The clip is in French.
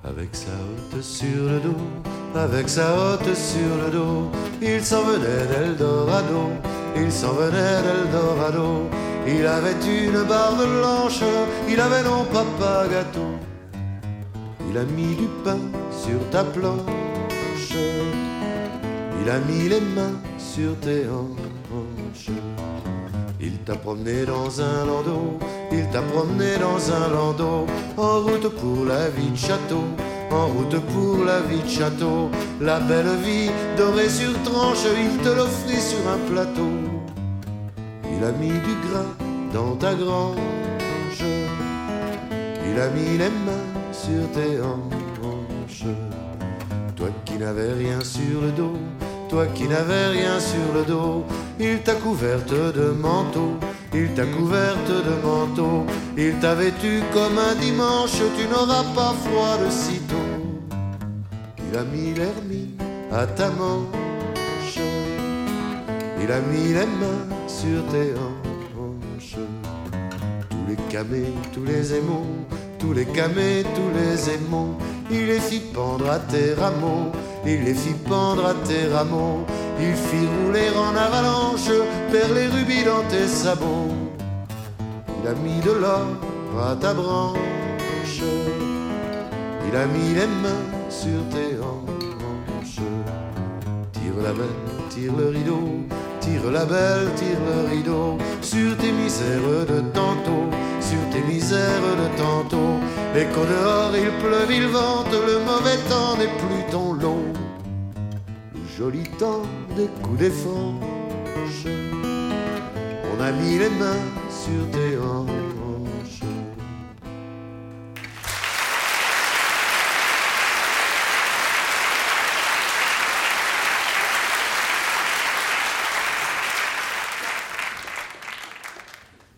Avec sa hotte sur le dos, avec sa hotte sur le dos, il s'en venait d'Eldorado, il s'en venait d'Eldorado. Il avait une barbe blanche, il avait non papa gâteau. Il a mis du pain sur ta planche, il a mis les mains sur tes hanches. Il t'a promené dans un landau, il t'a promené dans un landau, en route pour la vie de château, en route pour la vie de château. La belle vie dorée sur tranche, il te l'offrit sur un plateau. Il a mis du grain dans ta grange, il a mis les mains sur tes hanches. Toi qui n'avais rien sur le dos, toi qui n'avais rien sur le dos, il t'a couverte de manteau, il t'a couverte de manteau. Il t'a vêtu comme un dimanche, tu n'auras pas froid de sitôt. Il a mis l'hermine à ta manche, il a mis les mains sur tes hanches. Tous les camés, tous les émaux, tous les camés, tous les émaux, il les fit pendre à tes rameaux, il les fit pendre à tes rameaux. Il fit rouler en avalanche, vers les rubis dans tes sabots. Il a mis de l'or à ta branche, il a mis les mains sur tes hanches. Tire la belle, tire le rideau, tire la belle, tire le rideau, sur tes misères de tantôt, sur tes misères de tantôt. Et qu'au dehors il pleuve, il vente, le mauvais temps n'est plus ton lot. Le joli temps des coups des franches, on a mis les mains sur tes hanches.